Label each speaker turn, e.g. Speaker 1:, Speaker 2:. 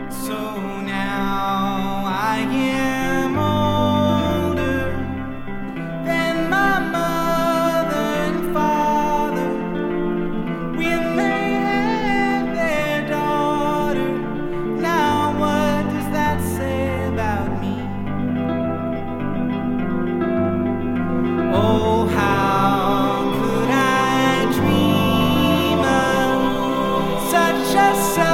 Speaker 1: So now I am older than my mother and father when they had their daughter. Now what does that say about me? Oh, how could I dream of such a